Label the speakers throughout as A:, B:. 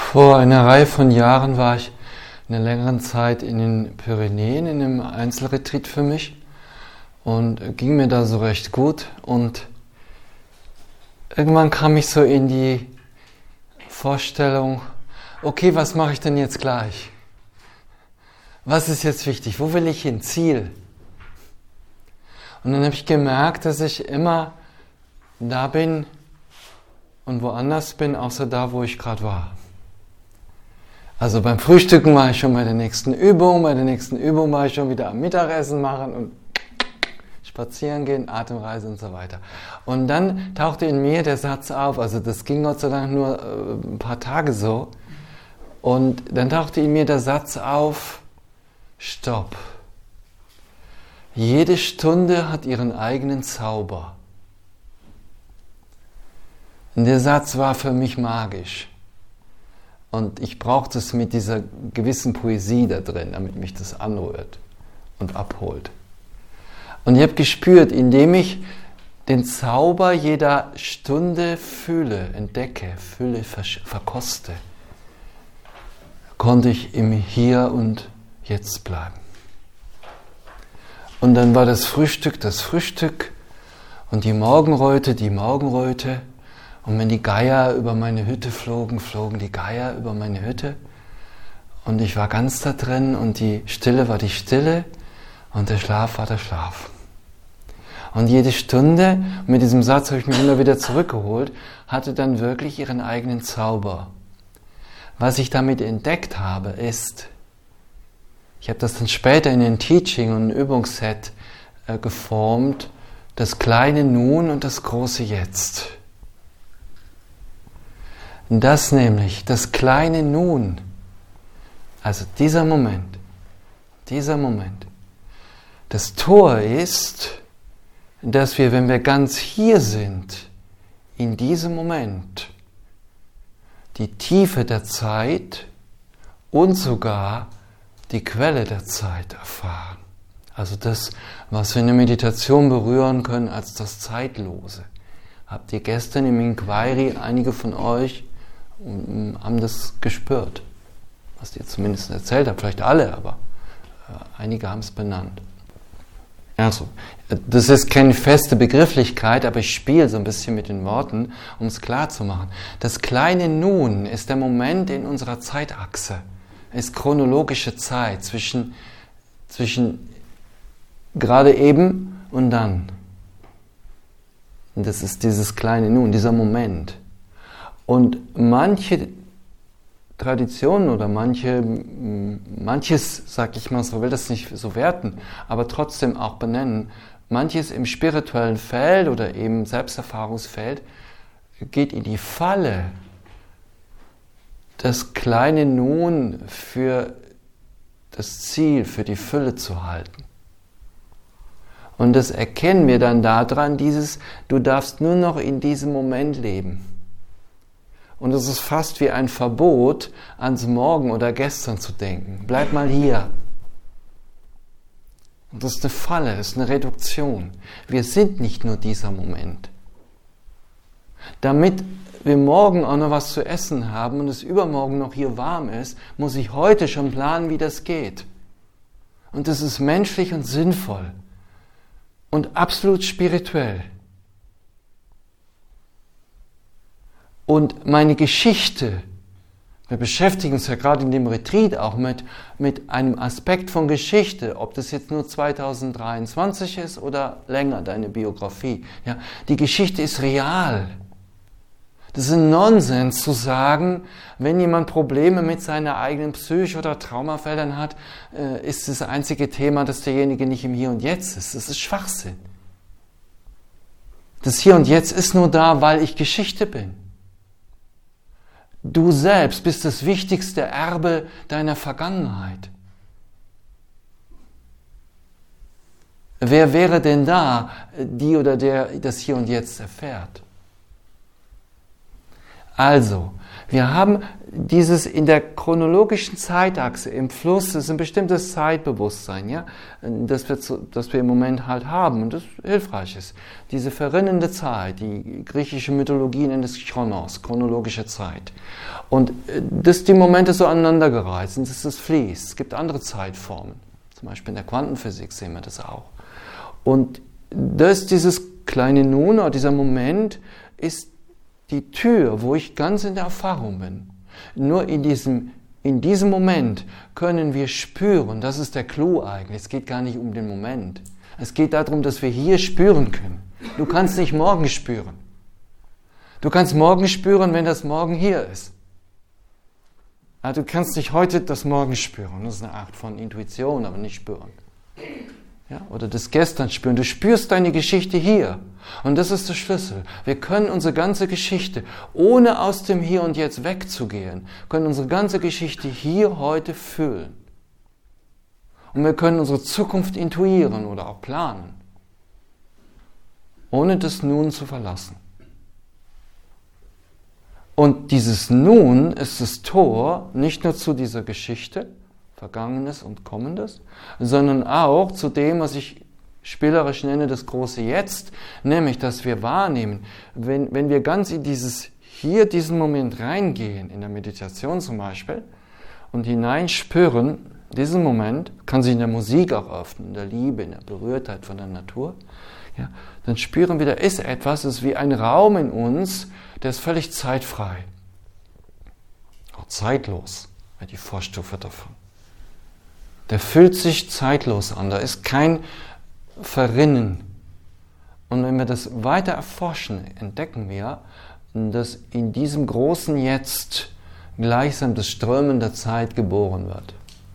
A: Vor einer Reihe von Jahren war ich in einer längeren Zeit in den Pyrenäen in einem Einzelretreat für mich und ging mir da so recht gut und irgendwann kam ich so in die Vorstellung, okay, was mache ich denn jetzt gleich? Was ist jetzt wichtig? Wo will ich hin? Ziel. Und dann habe ich gemerkt, dass ich immer da bin und woanders bin, außer da, wo ich gerade war. Also beim Frühstücken war ich schon bei der nächsten Übung war ich schon wieder am Mittagessen machen und spazieren gehen, Atemreise und so weiter. Und dann tauchte in mir der Satz auf, also das ging Gott sei Dank nur ein paar Tage so, und dann tauchte in mir der Satz auf, Stopp. Jede Stunde hat ihren eigenen Zauber. Und der Satz war für mich magisch. Und ich brauchte es mit dieser gewissen Poesie da drin, damit mich das anrührt und abholt. Und ich habe gespürt, indem ich den Zauber jeder Stunde fühle, entdecke, fühle, verkoste, konnte ich im Hier und Jetzt bleiben. Und dann war das Frühstück und die Morgenröte. Und wenn die Geier über meine Hütte flogen die Geier über meine Hütte. Und ich war ganz da drin und die Stille war die Stille und der Schlaf war der Schlaf. Und jede Stunde, mit diesem Satz habe ich mich immer wieder zurückgeholt, hatte dann wirklich ihren eigenen Zauber. Was ich damit entdeckt habe, ist, ich habe das dann später in den Teaching und Übungsset geformt, das kleine Nun und das große Jetzt. Das nämlich, das kleine Nun, also dieser Moment, das Tor ist, dass wir, wenn wir ganz hier sind, in diesem Moment, die Tiefe der Zeit und sogar die Quelle der Zeit erfahren. Also das, was wir in der Meditation berühren können als das Zeitlose. Habt ihr gestern im Inquiry, einige von euch haben das gespürt, was ihr zumindest erzählt habt, vielleicht alle, aber einige haben es benannt. Also, das ist keine feste Begrifflichkeit, aber ich spiele so ein bisschen mit den Worten, um es klar zu machen. Das kleine Nun ist der Moment in unserer Zeitachse, ist chronologische Zeit zwischen gerade eben und dann. Und das ist dieses kleine Nun, dieser Moment. Und manche Traditionen oder manches, sag ich mal, so will das nicht so werten, aber trotzdem auch benennen, manches im spirituellen Feld oder eben Selbsterfahrungsfeld geht in die Falle, das kleine Nun für das Ziel, für die Fülle zu halten. Und das erkennen wir dann daran, du darfst nur noch in diesem Moment leben. Und es ist fast wie ein Verbot, ans Morgen oder gestern zu denken. Bleib mal hier. Und das ist eine Falle, das ist eine Reduktion. Wir sind nicht nur dieser Moment. Damit wir morgen auch noch was zu essen haben und es übermorgen noch hier warm ist, muss ich heute schon planen, wie das geht. Und das ist menschlich und sinnvoll und absolut spirituell. Und meine Geschichte, wir beschäftigen uns ja gerade in dem Retreat auch mit einem Aspekt von Geschichte, ob das jetzt nur 2023 ist oder länger, deine Biografie. Ja, die Geschichte ist real. Das ist ein Nonsens zu sagen, wenn jemand Probleme mit seiner eigenen Psyche oder Traumafeldern hat, ist das einzige Thema, dass derjenige nicht im Hier und Jetzt ist. Das ist Schwachsinn. Das Hier und Jetzt ist nur da, weil ich Geschichte bin. Du selbst bist das wichtigste Erbe deiner Vergangenheit. Wer wäre denn da, die oder der das Hier und Jetzt erfährt? Also, wir haben dieses in der chronologischen Zeitachse, im Fluss, ist ein bestimmtes Zeitbewusstsein, ja, das wir im Moment halt haben und das hilfreich ist. Diese verrinnende Zeit, die griechische Mythologie nennt es Chronos, chronologische Zeit. Und dass die Momente so aneinandergereiht sind, dass das fließt. Es gibt andere Zeitformen, zum Beispiel in der Quantenphysik sehen wir das auch. Und dieses kleine Nun, oder dieser Moment, ist die Tür, wo ich ganz in der Erfahrung bin. Nur in diesem Moment können wir spüren, das ist der Clou eigentlich, es geht gar nicht um den Moment. Es geht darum, dass wir hier spüren können. Du kannst nicht morgen spüren. Du kannst morgen spüren, wenn das Morgen hier ist. Also du kannst nicht heute das Morgen spüren, das ist eine Art von Intuition, aber nicht spüren. Ja, oder das Gestern spüren. Du spürst deine Geschichte hier. Und das ist der Schlüssel. Wir können unsere ganze Geschichte, ohne aus dem Hier und Jetzt wegzugehen, können unsere ganze Geschichte hier heute fühlen. Und wir können unsere Zukunft intuieren oder auch planen, ohne das Nun zu verlassen. Und dieses Nun ist das Tor nicht nur zu dieser Geschichte, Vergangenes und Kommendes, sondern auch zu dem, was ich spielerisch nenne, das große Jetzt, nämlich, dass wir wahrnehmen, wenn wir ganz in diesen Moment reingehen, in der Meditation zum Beispiel, und hineinspüren, diesen Moment, kann sich in der Musik auch öffnen, in der Liebe, in der Berührtheit von der Natur, ja, dann spüren wir, da ist etwas, das ist wie ein Raum in uns, der ist völlig zeitfrei, auch zeitlos, wäre die Vorstufe davon. Der fühlt sich zeitlos an, da ist kein Verrinnen. Und wenn wir das weiter erforschen, entdecken wir, dass in diesem großen Jetzt gleichsam das Strömen der Zeit geboren wird.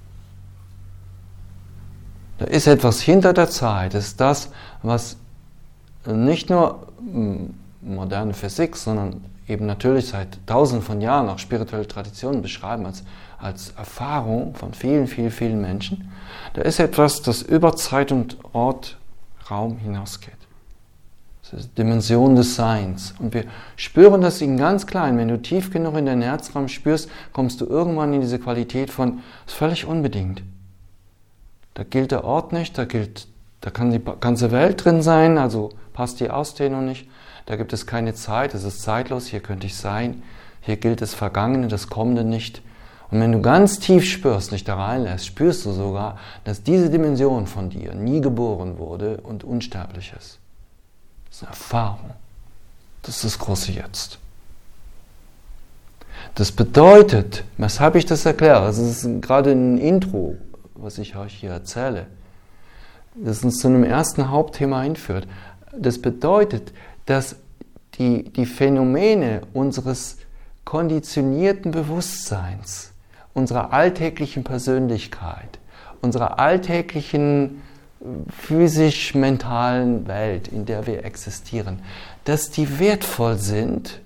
A: Da ist etwas hinter der Zeit, das ist das, was nicht nur moderne Physik, sondern eben natürlich seit Tausenden von Jahren auch spirituelle Traditionen beschreiben als Erfahrung von vielen, vielen, vielen Menschen. Da ist etwas, das über Zeit und Ort, Raum hinausgeht. Das ist die Dimension des Seins. Und wir spüren das in ganz klein. Wenn du tief genug in deinen Herzraum spürst, kommst du irgendwann in diese Qualität von, das ist völlig unbedingt. Da gilt der Ort nicht, da kann die ganze Welt drin sein, also passt die Ausdehnung nicht. Da gibt es keine Zeit, es ist zeitlos, hier könnte ich sein. Hier gilt das Vergangene, das Kommende nicht. Und wenn du ganz tief spürst, nicht da reinlässt, spürst du sogar, dass diese Dimension von dir nie geboren wurde und unsterblich ist. Das ist eine Erfahrung. Das ist das große Jetzt. Das bedeutet, weshalb ich das erkläre, das ist gerade ein Intro, was ich euch hier erzähle, das uns zu einem ersten Hauptthema hinführt. Das bedeutet, dass die Phänomene unseres konditionierten Bewusstseins, unserer alltäglichen Persönlichkeit, unserer alltäglichen physisch-mentalen Welt, in der wir existieren, dass die wertvoll sind,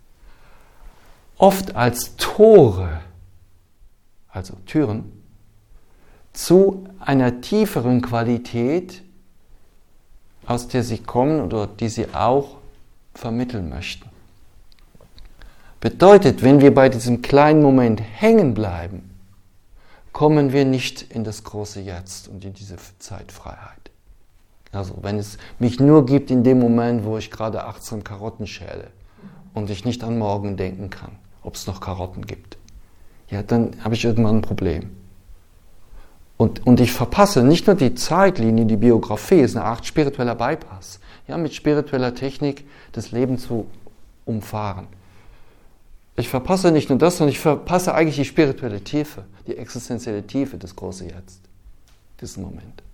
A: oft als Tore, also Türen, zu einer tieferen Qualität, aus der sie kommen oder die sie auch vermitteln möchten. Bedeutet, wenn wir bei diesem kleinen Moment hängen bleiben, kommen wir nicht in das große Jetzt und in diese Zeitfreiheit. Also wenn es mich nur gibt in dem Moment, wo ich gerade 18 Karotten schäle und ich nicht an morgen denken kann, ob es noch Karotten gibt, ja, dann habe ich irgendwann ein Problem. Und ich verpasse nicht nur die Zeitlinie, die Biografie, ist eine Art spiritueller Bypass, ja, mit spiritueller Technik das Leben zu umfahren. Ich verpasse nicht nur das, sondern ich verpasse eigentlich die spirituelle Tiefe, die existenzielle Tiefe des großen Jetzt, diesen Moment.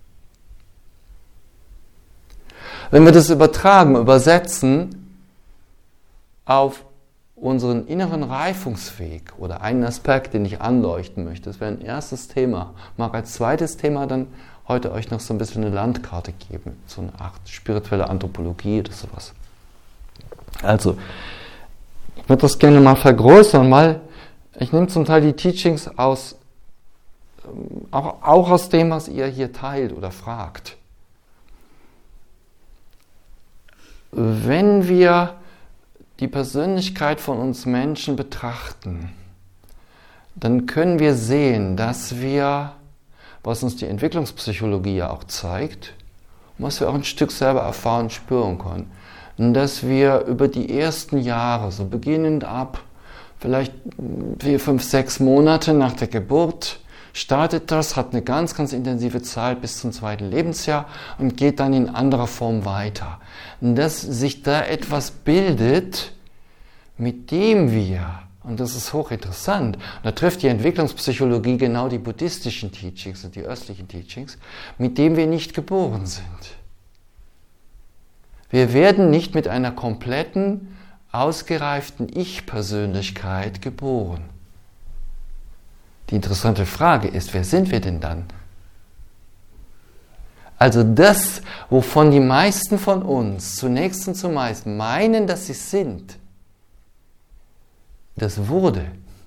A: Wenn wir das übersetzen auf unseren inneren Reifungsweg oder einen Aspekt, den ich anleuchten möchte, das wäre ein erstes Thema, mag als zweites Thema dann heute euch noch so ein bisschen eine Landkarte geben, so eine Art spirituelle Anthropologie oder sowas. Also, ich würde das gerne mal vergrößern, weil ich nehme zum Teil die Teachings auch aus dem, was ihr hier teilt oder fragt. Wenn wir die Persönlichkeit von uns Menschen betrachten, dann können wir sehen, dass wir, was uns die Entwicklungspsychologie ja auch zeigt, und was wir auch ein Stück selber erfahren und spüren können, dass wir über die ersten Jahre, so beginnend ab vielleicht 4, 5, 6 Monate nach der Geburt, startet das, hat eine ganz, ganz intensive Zeit bis zum 2. Lebensjahr und geht dann in anderer Form weiter. Und dass sich da etwas bildet, mit dem wir, und das ist hochinteressant, und da trifft die Entwicklungspsychologie genau die buddhistischen Teachings und die östlichen Teachings, mit dem wir nicht geboren sind. Wir werden nicht mit einer kompletten, ausgereiften Ich-Persönlichkeit geboren. Die interessante Frage ist, wer sind wir denn dann? Also das, wovon die meisten von uns zunächst und zumeist meinen, dass sie sind, das wurde.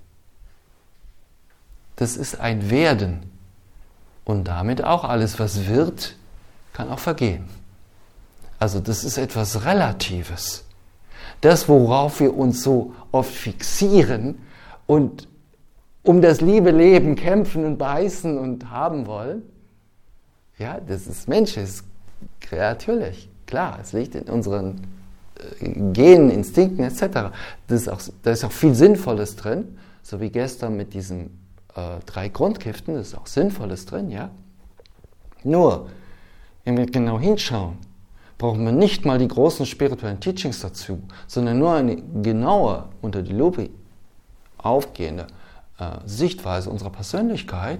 A: Das ist ein Werden. Und damit auch alles, was wird, kann auch vergehen. Also das ist etwas Relatives. Das, worauf wir uns so oft fixieren und um das liebe Leben kämpfen und beißen und haben wollen, ja, das ist menschlich, natürlich, klar, es liegt in unseren Genen, Instinkten etc. Da ist auch viel Sinnvolles drin, so wie gestern mit diesen 3 Grundgiften, da ist auch Sinnvolles drin, ja. Nur, wenn wir genau hinschauen, brauchen wir nicht mal die großen spirituellen Teachings dazu, sondern nur eine genaue, unter die Lupe aufgehende Sichtweise unserer Persönlichkeit.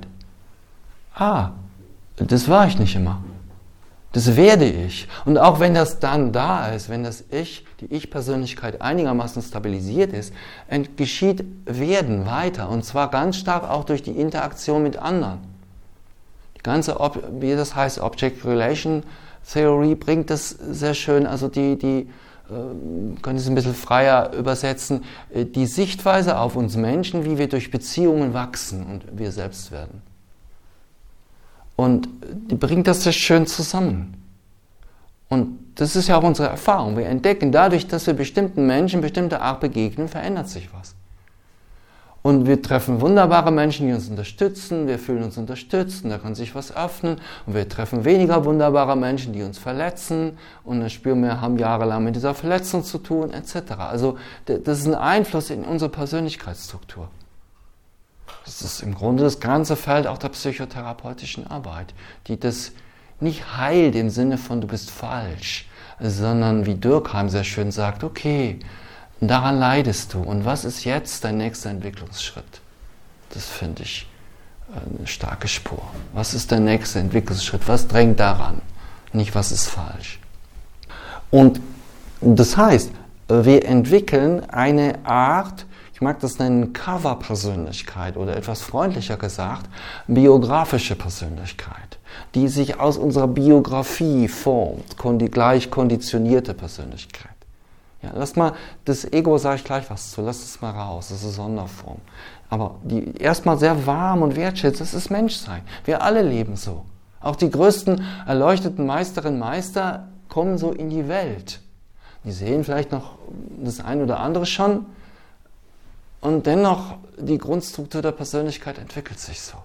A: Das war ich nicht immer. Das werde ich. Und auch wenn das dann da ist, wenn das Ich, die Ich-Persönlichkeit einigermaßen stabilisiert ist, geschieht Werden weiter. Und zwar ganz stark auch durch die Interaktion mit anderen. Die ganze, wie das heißt, Object Relation Theory bringt das sehr schön, also die können es ein bisschen freier übersetzen, die Sichtweise auf uns Menschen, wie wir durch Beziehungen wachsen und wir selbst werden. Und die bringt das sehr schön zusammen. Und das ist ja auch unsere Erfahrung. Wir entdecken dadurch, dass wir bestimmten Menschen bestimmte Art begegnen, verändert sich was. Und wir treffen wunderbare Menschen, die uns unterstützen, wir fühlen uns unterstützt und da kann sich was öffnen. Und wir treffen weniger wunderbare Menschen, die uns verletzen und dann spüren wir, haben jahrelang mit dieser Verletzung zu tun, etc. Also das ist ein Einfluss in unsere Persönlichkeitsstruktur. Das ist im Grunde das ganze Feld auch der psychotherapeutischen Arbeit, die das nicht heilt im Sinne von du bist falsch, sondern wie Durkheim sehr schön sagt, okay, daran leidest du. Und was ist jetzt dein nächster Entwicklungsschritt? Das finde ich eine starke Spur. Was ist der nächste Entwicklungsschritt? Was drängt daran? Nicht, was ist falsch? Und das heißt, wir entwickeln eine Art, ich mag das nennen, Cover-Persönlichkeit oder etwas freundlicher gesagt, biografische Persönlichkeit, die sich aus unserer Biografie formt, gleich konditionierte Persönlichkeit. Ja, lass mal, das Ego sage ich gleich was zu, lass es mal raus, das ist eine Sonderform. Aber die erstmal sehr warm und wertschätzend, das ist Menschsein. Wir alle leben so. Auch die größten erleuchteten Meisterinnen und Meister kommen so in die Welt. Die sehen vielleicht noch das ein oder andere schon und dennoch die Grundstruktur der Persönlichkeit entwickelt sich so.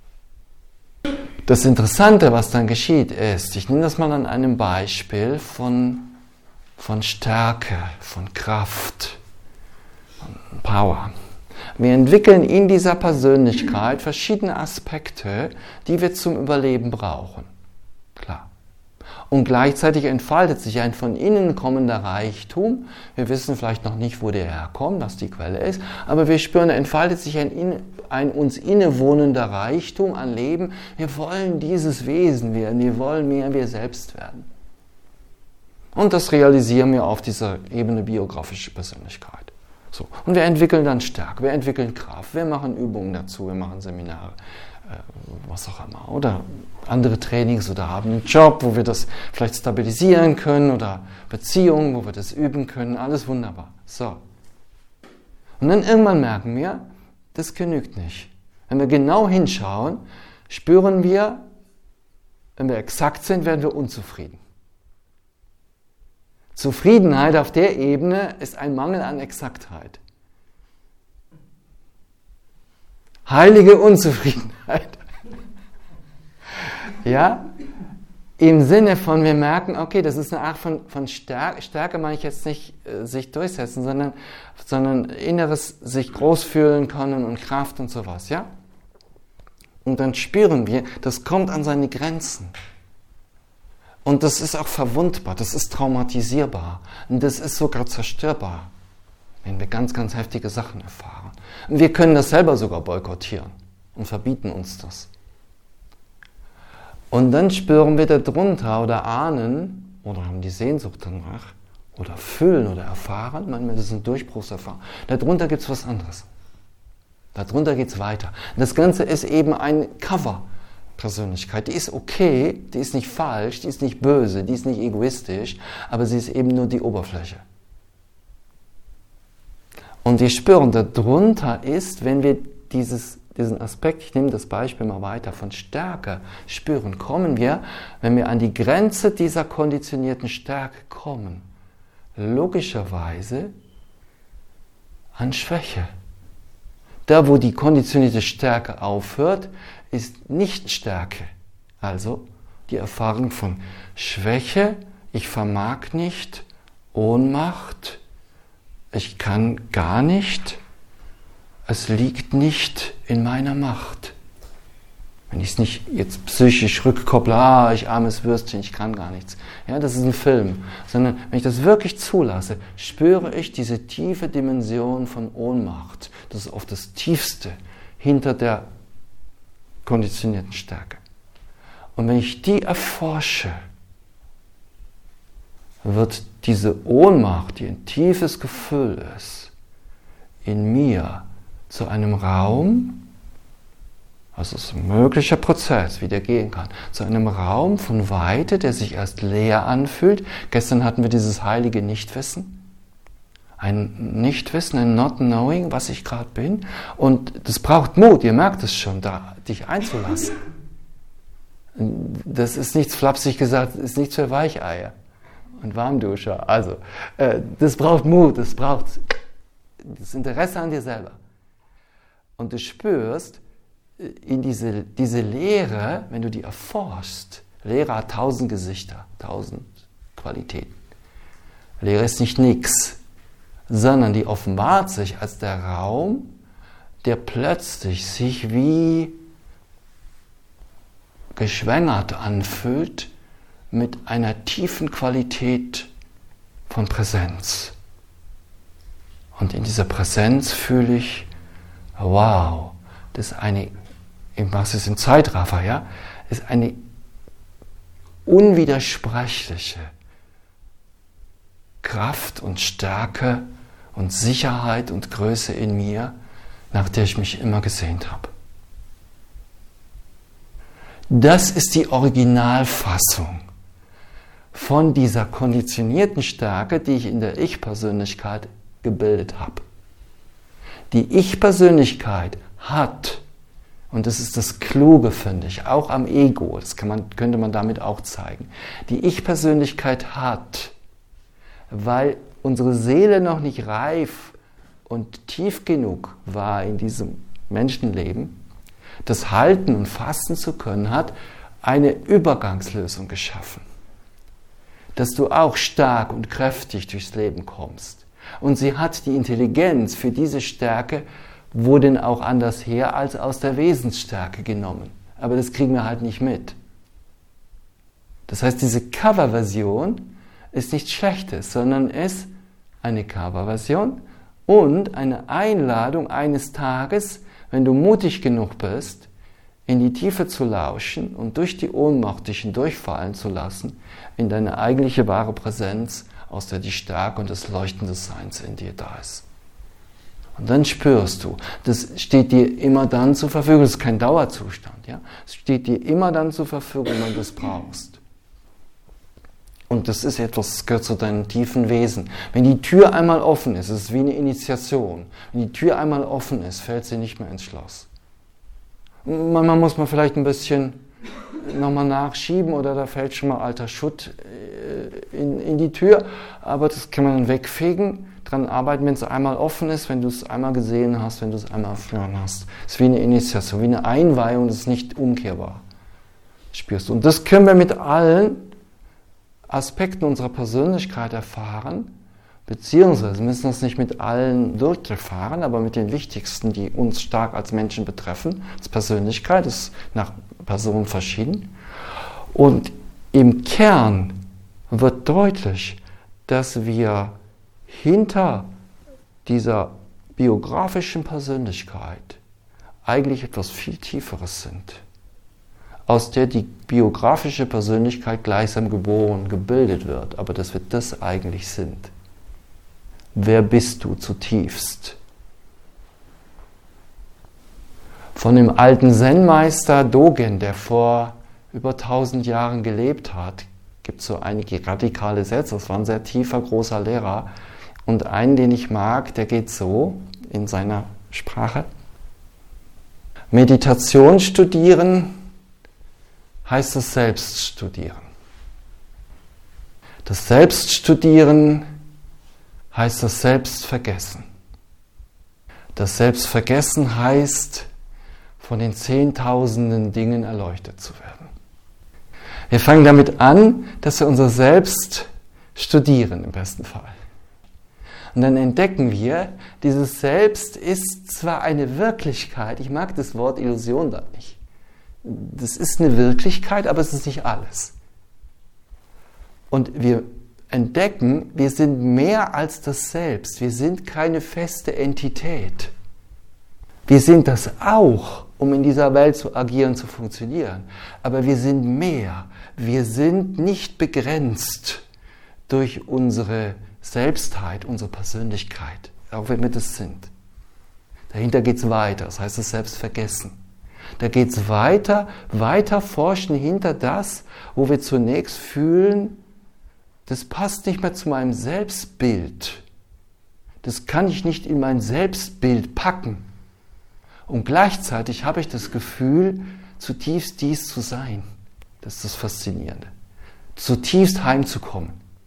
A: Das Interessante, was dann geschieht, ist, ich nehme das mal an einem Beispiel von Stärke, von Kraft, von Power. Wir entwickeln in dieser Persönlichkeit verschiedene Aspekte, die wir zum Überleben brauchen. Klar. Und gleichzeitig entfaltet sich ein von innen kommender Reichtum. Wir wissen vielleicht noch nicht, wo der herkommt, was die Quelle ist, aber wir spüren, da entfaltet sich ein uns innewohnender Reichtum an Leben. Wir wollen dieses Wesen werden, wir wollen mehr wir selbst werden. Und das realisieren wir auf dieser Ebene biografische Persönlichkeit. So. Und wir entwickeln dann Stärke, wir entwickeln Kraft, wir machen Übungen dazu, wir machen Seminare, was auch immer. Oder andere Trainings oder haben einen Job, wo wir das vielleicht stabilisieren können oder Beziehungen, wo wir das üben können. Alles wunderbar. So. Und dann irgendwann merken wir, das genügt nicht. Wenn wir genau hinschauen, spüren wir, wenn wir exakt sind, werden wir unzufrieden. Zufriedenheit auf der Ebene ist ein Mangel an Exaktheit. heilige Unzufriedenheit. Ja? Im Sinne von, wir merken, okay, das ist eine Art von Stärke. Stärke meine ich jetzt nicht sich durchsetzen, sondern inneres sich groß fühlen können und Kraft und sowas, ja? Und dann spüren wir, das kommt an seine Grenzen. Und das ist auch verwundbar, das ist traumatisierbar und das ist sogar zerstörbar, wenn wir ganz, ganz heftige Sachen erfahren. Und wir können das selber sogar boykottieren und verbieten uns das. Und dann spüren wir darunter oder ahnen oder haben die Sehnsucht danach oder fühlen oder erfahren, manchmal ist es ein Durchbruchserfahrung, darunter gibt es was anderes. Darunter geht es weiter. Das Ganze ist eben ein Cover-Persönlichkeit. Die ist okay, die ist nicht falsch, die ist nicht böse, die ist nicht egoistisch, aber sie ist eben nur die Oberfläche. Und wir spüren, darunter ist, wenn wir diesen Aspekt, ich nehme das Beispiel mal weiter, von Stärke spüren, kommen wir, wenn wir an die Grenze dieser konditionierten Stärke kommen, logischerweise an Schwäche. Da, wo die konditionierte Stärke aufhört, ist Nicht-Stärke. Also die Erfahrung von Schwäche, ich vermag nicht, Ohnmacht, ich kann gar nicht, es liegt nicht in meiner Macht. Wenn ich es nicht jetzt psychisch rückkopple, ich armes Würstchen, ich kann gar nichts. Ja, das ist ein Film. Sondern wenn ich das wirklich zulasse, spüre ich diese tiefe Dimension von Ohnmacht. Das ist oft das Tiefste hinter der konditionierten Stärke. Und wenn ich die erforsche, wird diese Ohnmacht, die ein tiefes Gefühl ist, in mir zu einem Raum, also es ist ein möglicher Prozess, wie der gehen kann, zu einem Raum von Weite, der sich erst leer anfühlt. Gestern hatten wir dieses heilige Nichtwissen. Ein Nichtwissen, ein Not Knowing, was ich gerade bin. Und das braucht Mut, ihr merkt es schon, da dich einzulassen. Das ist nichts flapsig gesagt, ist nichts für Weicheier und Warmduscher. Also, das braucht Mut, das braucht das Interesse an dir selber. Und du spürst, in diese Lehre, wenn du die erforschst, Lehre hat 1000 Gesichter, 1000 Qualitäten. Lehre ist nicht nix, sondern die offenbart sich als der Raum, der plötzlich sich wie geschwängert anfühlt mit einer tiefen Qualität von Präsenz. Und in dieser Präsenz fühle ich, wow, das ist eine, was ist im Zeitraffer, ja, ist eine unwidersprechliche Kraft und Stärke und Sicherheit und Größe in mir, nach der ich mich immer gesehnt habe. Das ist die Originalfassung von dieser konditionierten Stärke, die ich in der Ich-Persönlichkeit gebildet habe. Die Ich-Persönlichkeit hat, und das ist das Kluge, finde ich, auch am Ego, das könnte man damit auch zeigen, die Ich-Persönlichkeit hat, weil unsere Seele noch nicht reif und tief genug war in diesem Menschenleben, das halten und fassen zu können, hat eine Übergangslösung geschaffen. Dass du auch stark und kräftig durchs Leben kommst. Und sie hat die Intelligenz für diese Stärke, wo denn auch anders her, als aus der Wesensstärke genommen. Aber das kriegen wir halt nicht mit. Das heißt, diese Coverversion ist nichts Schlechtes, sondern ist eine Coverversion und eine Einladung eines Tages, wenn du mutig genug bist, in die Tiefe zu lauschen und durch die Ohnmacht dich hindurchfallen zu lassen, in deine eigentliche wahre Präsenz, aus der die Stärke und das Leuchten des Seins in dir da ist. Und dann spürst du, das steht dir immer dann zur Verfügung, das ist kein Dauerzustand, ja? Es steht dir immer dann zur Verfügung, wenn du es brauchst. Und das ist etwas, das gehört zu deinem tiefen Wesen. Wenn die Tür einmal offen ist, es ist wie eine Initiation. Wenn die Tür einmal offen ist, fällt sie nicht mehr ins Schloss. Manchmal muss man vielleicht ein bisschen nochmal nachschieben oder da fällt schon mal alter Schutt in die Tür, aber das kann man dann wegfegen. dran arbeiten, wenn es einmal offen ist, wenn du es einmal gesehen hast, wenn du es einmal erfahren hast. Es ist wie eine Initiation, wie eine Einweihung, das ist nicht umkehrbar. Spürst du. Und das können wir mit allen Aspekten unserer Persönlichkeit erfahren, beziehungsweise wir müssen das nicht mit allen durcherfahren, aber mit den wichtigsten, die uns stark als Menschen betreffen. Als Persönlichkeit ist nach Personen verschieden. Und im Kern wird deutlich, dass wir hinter dieser biografischen Persönlichkeit eigentlich etwas viel Tieferes sind, aus der die biografische Persönlichkeit gleichsam geboren, gebildet wird, aber dass wir das eigentlich sind. Wer bist du zutiefst? Von dem alten Zen-Meister Dogen, der vor über 1000 Jahren gelebt hat, gibt es so einige radikale Sätze. Das war ein sehr tiefer, großer Lehrer. Und einen, den ich mag, der geht so in seiner Sprache. Meditation studieren heißt das Selbststudieren. Das Selbststudieren heißt das Selbstvergessen. Das Selbstvergessen heißt, von den 10.000 Dingen erleuchtet zu werden. Wir fangen damit an, dass wir unser Selbst studieren, im besten Fall. Und dann entdecken wir, dieses Selbst ist zwar eine Wirklichkeit, ich mag das Wort Illusion da nicht. Das ist eine Wirklichkeit, aber es ist nicht alles. Und wir entdecken, wir sind mehr als das Selbst. Wir sind keine feste Entität. Wir sind das auch, um in dieser Welt zu agieren, zu funktionieren. Aber wir sind mehr. Wir sind nicht begrenzt durch unsere Selbstheit, unsere Persönlichkeit, auch wenn wir das sind. Dahinter geht es weiter, das heißt das Selbstvergessen. Da geht es weiter forschen hinter das, wo wir zunächst fühlen, das passt nicht mehr zu meinem Selbstbild. Das kann ich nicht in mein Selbstbild packen. Und gleichzeitig habe ich das Gefühl, zutiefst dies zu sein. Das ist das Faszinierende. Zutiefst heimzukommen.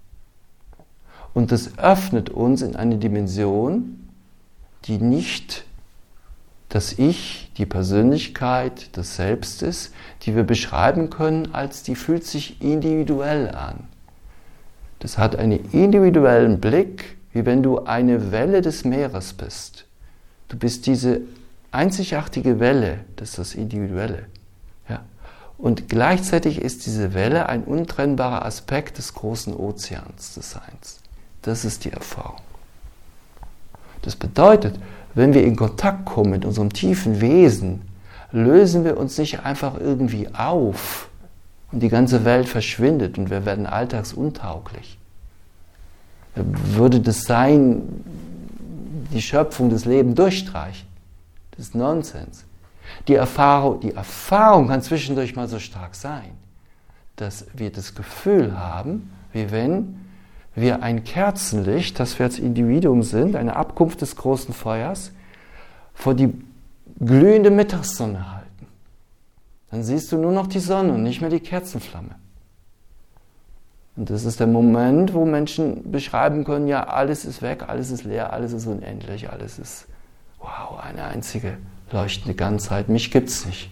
A: Und das öffnet uns in eine Dimension, die nicht das Ich, die Persönlichkeit, das Selbst ist, die wir beschreiben können als die fühlt sich individuell an. Das hat einen individuellen Blick, wie wenn du eine Welle des Meeres bist. Du bist diese einzigartige Welle, das ist das Individuelle. Ja? Und gleichzeitig ist diese Welle ein untrennbarer Aspekt des großen Ozeans des Seins. Das ist die Erfahrung. Das bedeutet, wenn wir in Kontakt kommen mit unserem tiefen Wesen, lösen wir uns nicht einfach irgendwie auf und die ganze Welt verschwindet und wir werden alltagsuntauglich. Würde das Sein die Schöpfung, das Leben durchstreichen. Das ist Nonsens. Die Erfahrung kann zwischendurch mal so stark sein, dass wir das Gefühl haben, wie wenn wir ein Kerzenlicht, das wir als Individuum sind, eine Abkunft des großen Feuers, vor die glühende Mittagssonne halten. Dann siehst du nur noch die Sonne und nicht mehr die Kerzenflamme. Und das ist der Moment, wo Menschen beschreiben können, ja, alles ist weg, alles ist leer, alles ist unendlich, alles ist, wow, eine einzige leuchtende Ganzheit, mich gibt's nicht.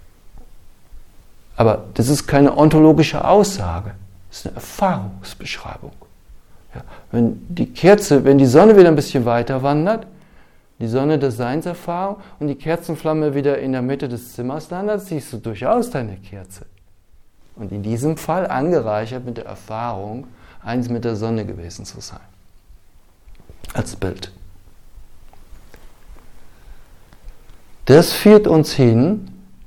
A: Aber das ist keine ontologische Aussage, das ist eine Erfahrungsbeschreibung. Ja, wenn die Sonne wieder ein bisschen weiter wandert, die Sonne der Seinserfahrung und die Kerzenflamme wieder in der Mitte des Zimmers landet, siehst du durchaus deine Kerze. Und in diesem Fall angereichert mit der Erfahrung, eins mit der Sonne gewesen zu sein. Als Bild. Das führt uns hin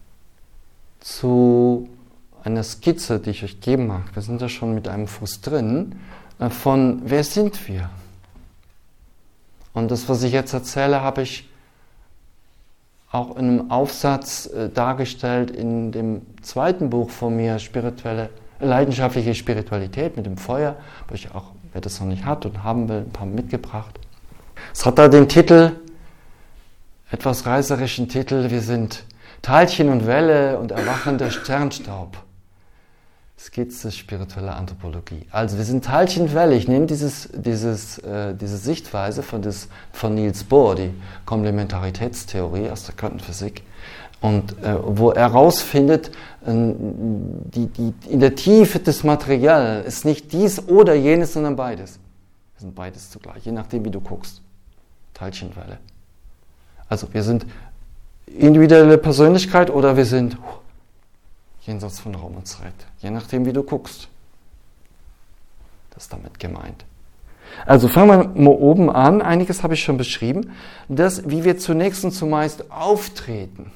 A: zu einer Skizze, die ich euch geben mag. Wir sind da schon mit einem Fuß drin, von wer sind wir? Und das, was ich jetzt erzähle, habe ich auch in einem Aufsatz dargestellt in dem zweiten Buch von mir, Leidenschaftliche Spiritualität mit dem Feuer, wo ich auch, wer das noch nicht hat und haben will, ein paar mitgebracht. Es hat da den Titel, etwas reißerischen Titel, wir sind Teilchen und Welle und erwachender Sternstaub. Skizze spirituelle Anthropologie. Also wir sind Teilchenwelle. Ich nehme diese Sichtweise von Niels Bohr, die Komplementaritätstheorie aus der Quantenphysik, und wo er herausfindet, in der Tiefe des Materiellen ist nicht dies oder jenes, sondern beides. Wir sind beides zugleich, je nachdem, wie du guckst. Teilchenwelle. Also wir sind individuelle Persönlichkeit oder wir sind jenseits von Raum und Zeit. Je nachdem, wie du guckst. Das ist damit gemeint. Also fangen wir mal oben an. Einiges habe ich schon beschrieben. Das, wie wir zunächst und zumeist auftreten,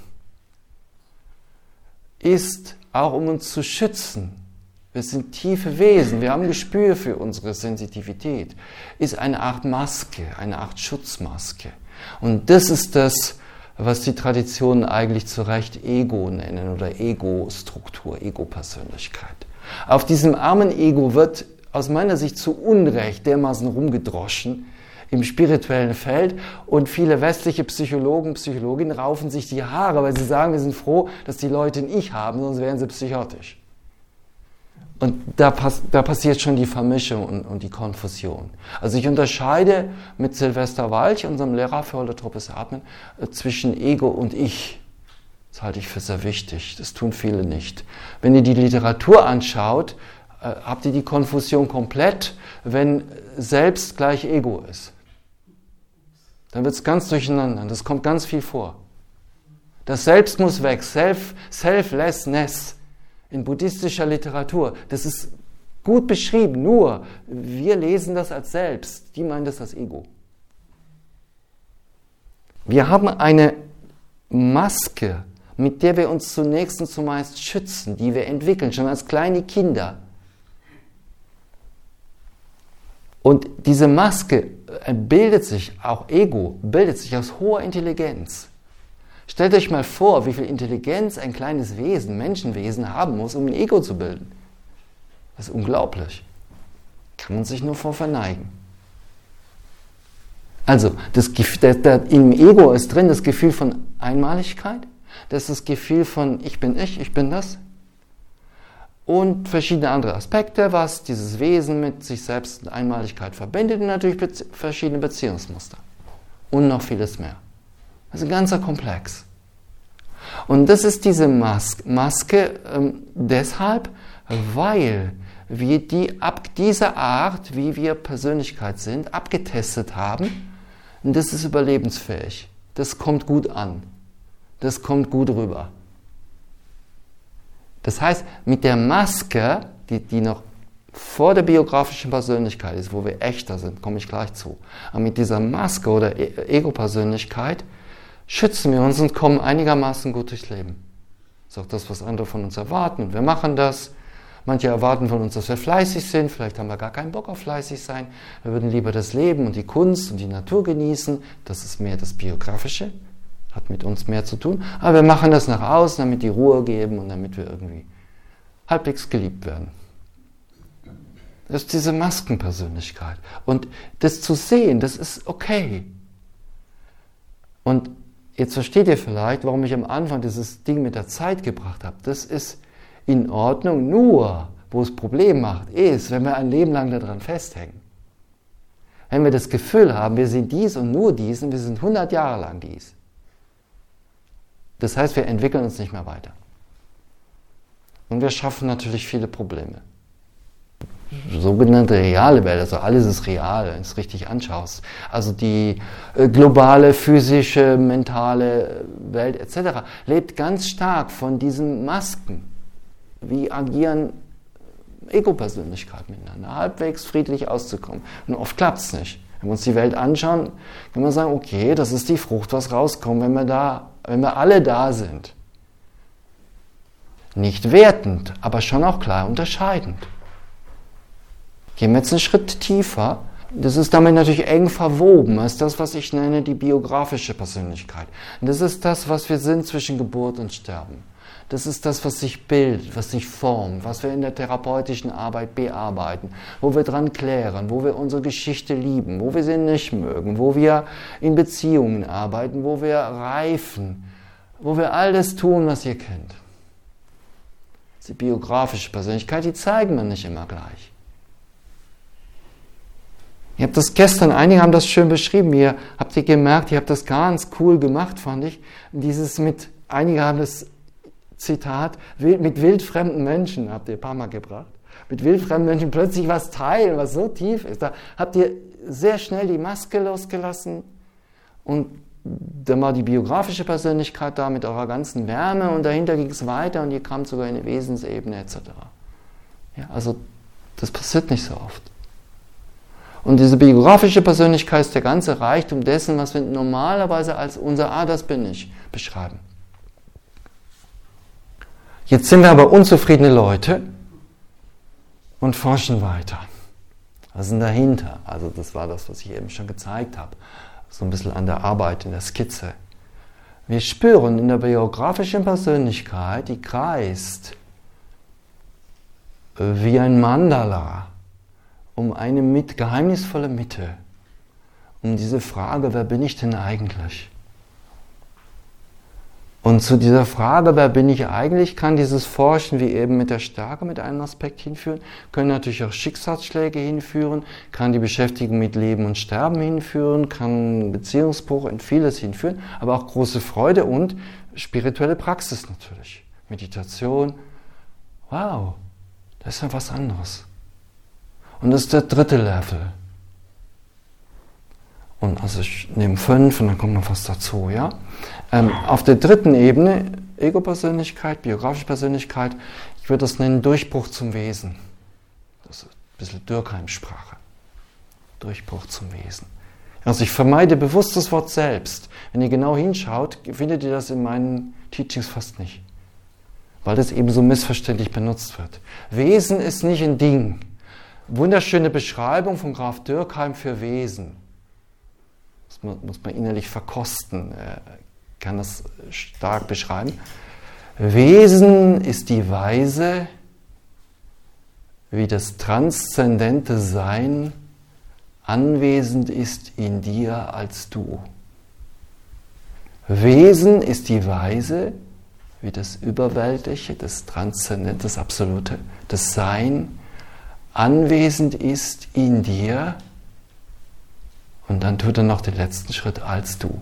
A: ist auch, um uns zu schützen. Wir sind tiefe Wesen. Wir haben ein Gespür für unsere Sensitivität. Ist eine Art Maske, eine Art Schutzmaske. Und das ist das, was die Traditionen eigentlich zu Recht Ego nennen oder Ego-Struktur, Ego-Persönlichkeit. Auf diesem armen Ego wird aus meiner Sicht zu Unrecht dermaßen rumgedroschen im spirituellen Feld und viele westliche Psychologen, Psychologinnen raufen sich die Haare, weil sie sagen, wir sind froh, dass die Leute ein Ich haben, sonst wären sie psychotisch. Und da passiert schon die Vermischung und die Konfusion. Also ich unterscheide mit Silvester Walch, unserem Lehrer für holotropes Atmen, zwischen Ego und Ich. Das halte ich für sehr wichtig. Das tun viele nicht. Wenn ihr die Literatur anschaut, habt ihr die Konfusion komplett, wenn Selbst gleich Ego ist. Dann wird es ganz durcheinander. Das kommt ganz viel vor. Das Selbst muss weg. Selflessness. In buddhistischer Literatur, das ist gut beschrieben, nur wir lesen das als Selbst, die meinen das als Ego. Wir haben eine Maske, mit der wir uns zunächst und zumeist schützen, die wir entwickeln, schon als kleine Kinder. Und diese Maske bildet sich, auch Ego, bildet sich aus hoher Intelligenz. Stellt euch mal vor, wie viel Intelligenz ein kleines Wesen, Menschenwesen haben muss, um ein Ego zu bilden. Das ist unglaublich. Kann man sich nur vor verneigen. Also, im Ego ist drin das Gefühl von Einmaligkeit, das ist das Gefühl von ich bin das. Und verschiedene andere Aspekte, was dieses Wesen mit sich selbst und Einmaligkeit verbindet, und natürlich verschiedene Beziehungsmuster. Und noch vieles mehr. Das ist ein ganzer Komplex. Und das ist diese Maske deshalb, weil wir diese Art, wie wir Persönlichkeit sind, abgetestet haben. Und das ist überlebensfähig. Das kommt gut an. Das kommt gut rüber. Das heißt, mit der Maske, die noch vor der biografischen Persönlichkeit ist, wo wir echter sind, komme ich gleich zu. Aber mit dieser Maske oder Ego-Persönlichkeit schützen wir uns und kommen einigermaßen gut durchs Leben. Das ist auch das, was andere von uns erwarten. Und wir machen das. Manche erwarten von uns, dass wir fleißig sind. Vielleicht haben wir gar keinen Bock auf fleißig sein. Wir würden lieber das Leben und die Kunst und die Natur genießen. Das ist mehr das Biografische. Hat mit uns mehr zu tun. Aber wir machen das nach außen, damit die Ruhe geben und damit wir irgendwie halbwegs geliebt werden. Das ist diese Maskenpersönlichkeit. Und das zu sehen, das ist okay. Und jetzt versteht ihr vielleicht, warum ich am Anfang dieses Ding mit der Zeit gebracht habe. Das ist in Ordnung, nur wo es Problem macht, ist, wenn wir ein Leben lang daran festhängen. Wenn wir das Gefühl haben, wir sind dies und nur dies und wir sind 100 Jahre lang dies. Das heißt, wir entwickeln uns nicht mehr weiter. Und wir schaffen natürlich viele Probleme. Sogenannte reale Welt, also alles ist real, wenn du es richtig anschaust. Also die globale, physische, mentale Welt etc. lebt ganz stark von diesen Masken. Wie agieren Ego-Persönlichkeiten miteinander, halbwegs friedlich auszukommen. Und oft klappt es nicht. Wenn wir uns die Welt anschauen, kann man sagen, okay, das ist die Frucht, was rauskommt, wenn wir alle da sind. Nicht wertend, aber schon auch klar unterscheidend. Gehen wir jetzt einen Schritt tiefer. Das ist damit natürlich eng verwoben. Das ist das, was ich nenne, die biografische Persönlichkeit. Und das ist das, was wir sind zwischen Geburt und Sterben. Das ist das, was sich bildet, was sich formt, was wir in der therapeutischen Arbeit bearbeiten, wo wir dran klären, wo wir unsere Geschichte lieben, wo wir sie nicht mögen, wo wir in Beziehungen arbeiten, wo wir reifen, wo wir all das tun, was ihr kennt. die biografische Persönlichkeit, die zeigen wir nicht immer gleich. Ihr habt das gestern, einige haben das schön beschrieben, habt ihr gemerkt, ihr habt das ganz cool gemacht, fand ich. Einige haben das Zitat, mit wildfremden Menschen, habt ihr ein paar Mal gebracht. Mit wildfremden Menschen plötzlich was teilen, was so tief ist. Da habt ihr sehr schnell die Maske losgelassen und dann war die biografische Persönlichkeit da mit eurer ganzen Wärme und dahinter ging es weiter und ihr kamt sogar in eine Wesensebene etc. Ja, also das passiert nicht so oft. Und diese biografische Persönlichkeit ist der ganze Reichtum dessen, was wir normalerweise als unser das bin ich beschreiben. Jetzt sind wir aber unzufriedene Leute und forschen weiter. Was ist denn dahinter? Also das war das, was ich eben schon gezeigt habe. So ein bisschen an der Arbeit, in der Skizze. Wir spüren in der biografischen Persönlichkeit, die kreist wie ein Mandala um eine geheimnisvolle Mitte, um diese Frage, wer bin ich denn eigentlich? Und zu dieser Frage, wer bin ich eigentlich, kann dieses Forschen wie eben mit der Stärke mit einem Aspekt hinführen, können natürlich auch Schicksalsschläge hinführen, kann die Beschäftigung mit Leben und Sterben hinführen, kann Beziehungsbruch und vieles hinführen, aber auch große Freude und spirituelle Praxis natürlich. Meditation, wow, das ist ja was anderes. Und das ist der dritte Level. Und also ich nehme 5 und dann kommt noch was dazu, ja. Auf der dritten Ebene, Ego-Persönlichkeit, biografische Persönlichkeit, ich würde das nennen Durchbruch zum Wesen. Das ist ein bisschen Durkheim-Sprache. Durchbruch zum Wesen. Also ich vermeide bewusst das Wort selbst. Wenn ihr genau hinschaut, findet ihr das in meinen Teachings fast nicht. Weil das eben so missverständlich benutzt wird. Wesen ist nicht ein Ding. Wunderschöne Beschreibung von Graf Durkheim für Wesen. Das muss man innerlich verkosten, kann das stark beschreiben. Wesen ist die Weise, wie das transzendente Sein anwesend ist in dir als du. Wesen ist die Weise, wie das Überweltliche, das Transzendente, das Absolute, das Sein anwesend ist in dir. Und dann tut er noch den letzten Schritt als du.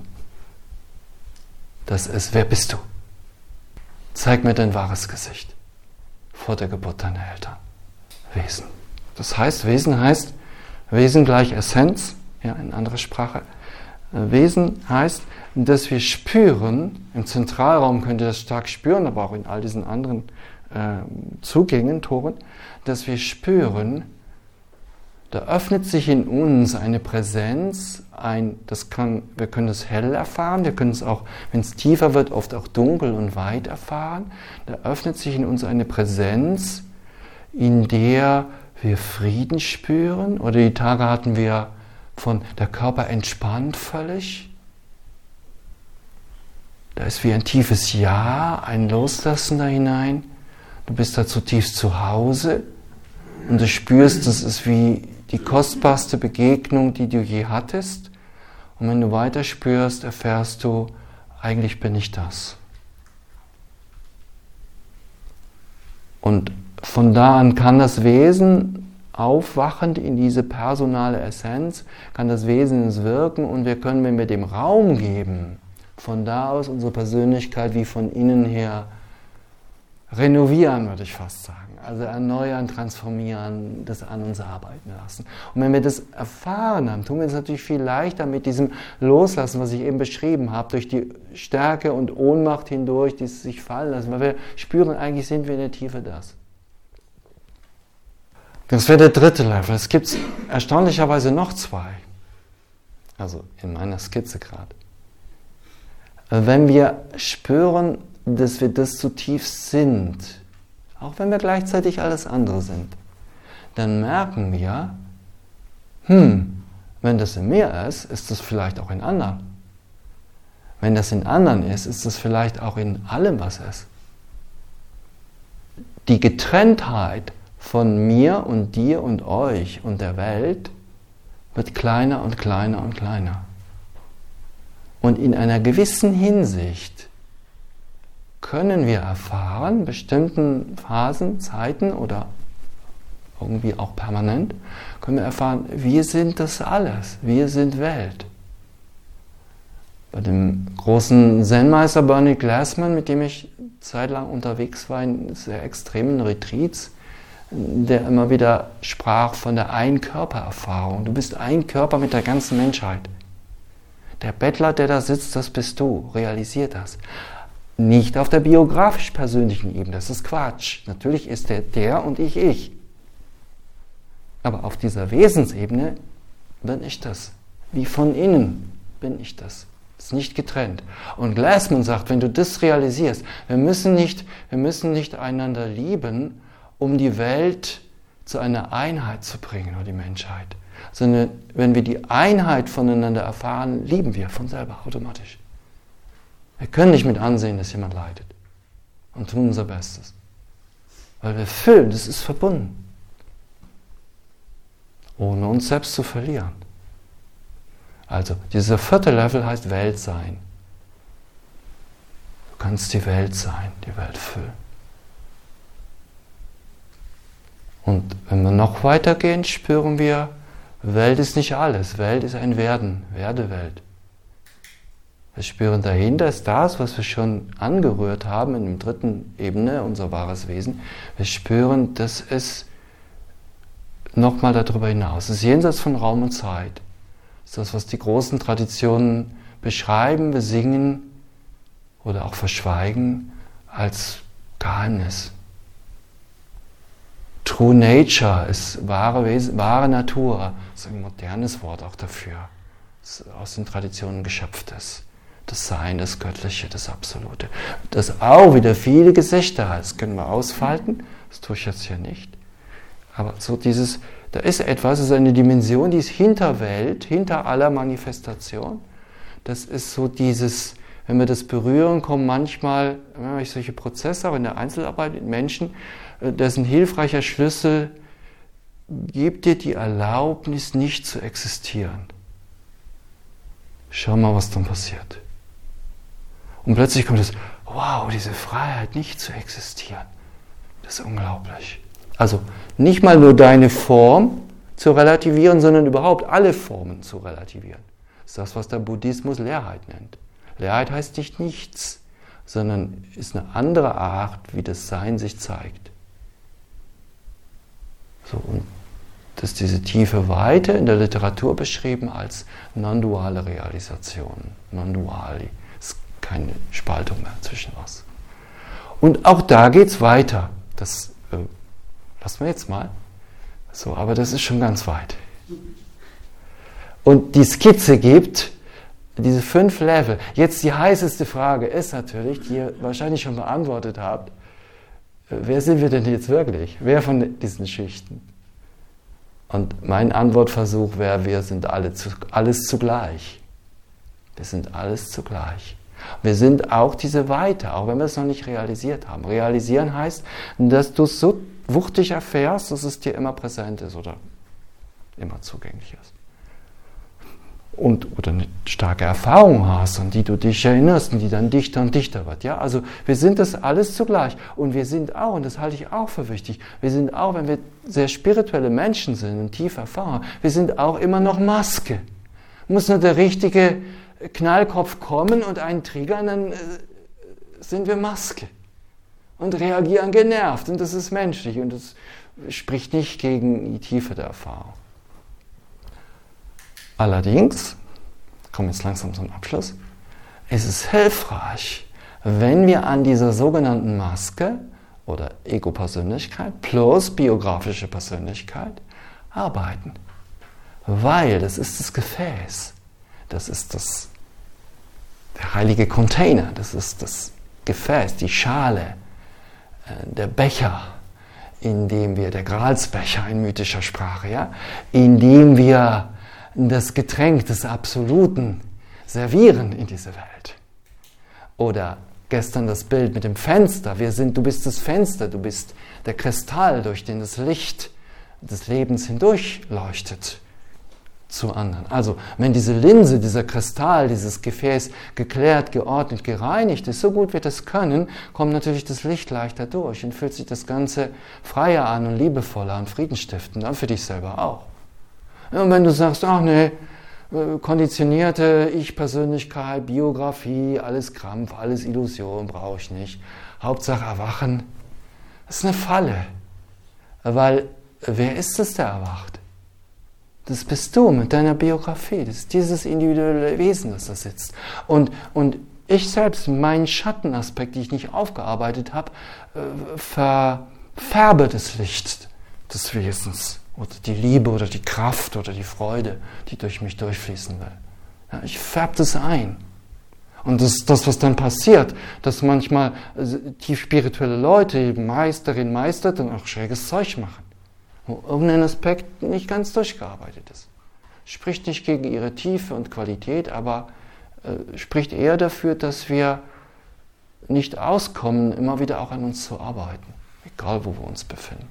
A: Das ist, wer bist du? Zeig mir dein wahres Gesicht vor der Geburt deiner Eltern. Wesen. Das heißt, Wesen gleich Essenz, ja, in anderer Sprache. Wesen heißt, dass wir spüren, im Zentralraum könnt ihr das stark spüren, aber auch in all diesen anderen Zugängen, Toren, dass wir spüren, da öffnet sich in uns eine Präsenz, wir können es hell erfahren, wir können es auch, wenn es tiefer wird, oft auch dunkel und weit erfahren. Da öffnet sich in uns eine Präsenz, in der wir Frieden spüren, oder die Tage hatten wir der Körper entspannt völlig. Da ist wie ein tiefes Ja, ein Loslassen da hinein. Du bist da zutiefst zu Hause und du spürst, das ist wie die kostbarste Begegnung, die du je hattest. Und wenn du weiter spürst, erfährst du, eigentlich bin ich das. Und von da an kann das Wesen, aufwachend in diese personale Essenz, kann das Wesen ins Wirken und wir können, wenn wir dem Raum geben, von da aus unsere Persönlichkeit wie von innen her renovieren, würde ich fast sagen. Also erneuern, transformieren, das an uns arbeiten lassen. Und wenn wir das erfahren haben, tun wir es natürlich viel leichter mit diesem Loslassen, was ich eben beschrieben habe, durch die Stärke und Ohnmacht hindurch, dieses sich fallen lassen, weil wir spüren, eigentlich sind wir in der Tiefe das. Das wäre der dritte Level. Es gibt erstaunlicherweise noch 2. Also in meiner Skizze gerade. Wenn wir spüren, dass wir das zutiefst sind, auch wenn wir gleichzeitig alles andere sind, dann merken wir, wenn das in mir ist, ist das vielleicht auch in anderen. Wenn das in anderen ist, ist das vielleicht auch in allem, was ist. Die Getrenntheit von mir und dir und euch und der Welt wird kleiner und kleiner und kleiner. Und in einer gewissen Hinsicht können wir erfahren, bestimmten Phasen, Zeiten oder irgendwie auch permanent, können wir erfahren, wir sind das alles, wir sind Welt. Bei dem großen Zen-Meister Bernie Glassman, mit dem ich zeitlang unterwegs war in sehr extremen Retreats, der immer wieder sprach von der Ein-Körper-Erfahrung. Du bist ein Körper mit der ganzen Menschheit. Der Bettler, der da sitzt, das bist du. Realisier das. Nicht auf der biografisch-persönlichen Ebene, das ist Quatsch. Natürlich ist der und ich. Aber auf dieser Wesensebene bin ich das. Wie von innen bin ich das. Ist nicht getrennt. Und Glassman sagt, wenn du das realisierst, wir müssen nicht einander lieben, um die Welt zu einer Einheit zu bringen, oder die Menschheit. Sondern wenn wir die Einheit voneinander erfahren, lieben wir von selber automatisch. Wir können nicht mit ansehen, dass jemand leidet. Und tun unser Bestes. Weil wir fühlen, das ist verbunden. Ohne uns selbst zu verlieren. Also, dieser 4. Level heißt Weltsein. Du kannst die Welt sein, die Welt füllen. Und wenn wir noch weitergehen, spüren wir, Welt ist nicht alles. Welt ist ein Werden, Werdewelt. Wir spüren, dahinter ist das, was wir schon angerührt haben in der 3. Ebene, unser wahres Wesen. Wir spüren, dass es nochmal darüber hinaus. Es ist jenseits von Raum und Zeit. Das ist das, was die großen Traditionen beschreiben, besingen oder auch verschweigen als Geheimnis. True Nature ist wahre Natur. Das ist ein modernes Wort auch dafür. Das aus den Traditionen geschöpft ist. Das Sein, das Göttliche, das Absolute. Das auch wieder viele Gesichter hat. Das können wir ausfalten. Das tue ich jetzt hier nicht. Aber so dieses, da ist etwas, es ist eine Dimension, die ist hinter Welt, hinter aller Manifestation. Das ist so dieses, wenn wir das berühren, kommen manchmal solche Prozesse, auch in der Einzelarbeit mit Menschen, das ist ein hilfreicher Schlüssel, gib dir die Erlaubnis, nicht zu existieren. Schau mal, was dann passiert. Und plötzlich kommt das, wow, diese Freiheit, nicht zu existieren. Das ist unglaublich. Also nicht mal nur deine Form zu relativieren, sondern überhaupt alle Formen zu relativieren. Das ist das, was der Buddhismus Leerheit nennt. Leerheit heißt nicht nichts, sondern ist eine andere Art, wie das Sein sich zeigt. So, und das ist diese tiefe Weite in der Literatur beschrieben als non-duale Realisation. Non-duali. Es ist keine Spaltung mehr zwischen was. Und auch da geht es weiter. Das lassen wir jetzt mal. So, aber das ist schon ganz weit. Und die Skizze gibt diese 5 Level. Jetzt die heißeste Frage ist natürlich, die ihr wahrscheinlich schon beantwortet habt, wer sind wir denn jetzt wirklich? Wer von diesen Schichten? Und mein Antwortversuch wäre, wir sind alles zugleich. Wir sind alles zugleich. Wir sind auch diese Weite, auch wenn wir es noch nicht realisiert haben. Realisieren heißt, dass du es so wuchtig erfährst, dass es dir immer präsent ist oder immer zugänglich ist. Oder eine starke Erfahrung hast, an die du dich erinnerst und die dann dichter und dichter wird. Ja? Also wir sind das alles zugleich. Und wir sind auch, und das halte ich auch für wichtig, wir sind auch, wenn wir sehr spirituelle Menschen sind und tief erfahren, wir sind auch immer noch Maske. Muss nur der richtige Knallkopf kommen und einen triggern, dann sind wir Maske. Und reagieren genervt. Und das ist menschlich. Und das spricht nicht gegen die Tiefe der Erfahrung. Allerdings, kommen jetzt langsam zum Abschluss, ist es hilfreich, wenn wir an dieser sogenannten Maske oder Ego-Persönlichkeit plus biografische Persönlichkeit arbeiten. Weil das ist das Gefäß, das ist der heilige Container, das ist das Gefäß, die Schale, der Becher, in dem wir, der Gralsbecher in mythischer Sprache, ja, in dem wir das Getränk des Absoluten servieren in diese Welt. Oder gestern das Bild mit dem Fenster. Du bist das Fenster, du bist der Kristall, durch den das Licht des Lebens hindurch leuchtet. zu anderen. Also, wenn diese Linse, dieser Kristall, dieses Gefäß geklärt, geordnet, gereinigt ist, so gut wir das können, kommt natürlich das Licht leichter durch und fühlt sich das Ganze freier an und liebevoller und friedenstiftender, für dich selber auch. Und wenn du sagst, ach nee, konditionierte Ich-Persönlichkeit, Biografie, alles Krampf, alles Illusion, brauche ich nicht. Hauptsache erwachen, das ist eine Falle. Weil, wer ist es, der erwacht? Das bist du mit deiner Biografie. Das ist dieses individuelle Wesen, das da sitzt. Und ich selbst, meinen Schattenaspekt, den ich nicht aufgearbeitet habe, verfärbe das Licht des Wesens. Oder die Liebe oder die Kraft oder die Freude, die durch mich durchfließen will. Ja, ich färbe das ein. Und das, was dann passiert, dass manchmal tief spirituelle Leute, Meisterinnen, Meister, dann auch schräges Zeug machen. Wo irgendein Aspekt nicht ganz durchgearbeitet ist. Spricht nicht gegen ihre Tiefe und Qualität, aber spricht eher dafür, dass wir nicht auskommen, immer wieder auch an uns zu arbeiten. Egal, wo wir uns befinden.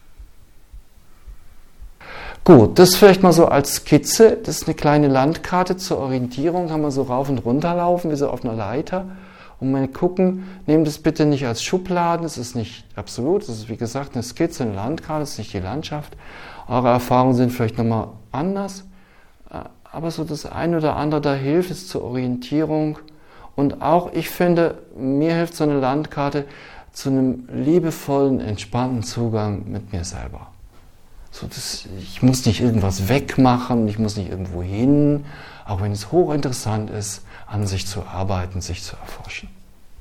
A: Gut, das vielleicht mal so als Skizze. Das ist eine kleine Landkarte zur Orientierung. Kann man so rauf und runter laufen, wie so auf einer Leiter. Und mal gucken, nehmt es bitte nicht als Schubladen, es ist nicht absolut, es ist wie gesagt eine Skizze, eine Landkarte, es ist nicht die Landschaft. Eure Erfahrungen sind vielleicht nochmal anders, aber so das eine oder andere da hilft es zur Orientierung. Und auch, ich finde, mir hilft so eine Landkarte zu einem liebevollen, entspannten Zugang mit mir selber. So, ich muss nicht irgendwas wegmachen, ich muss nicht irgendwo hin, auch wenn es hochinteressant ist, an sich zu arbeiten, sich zu erforschen.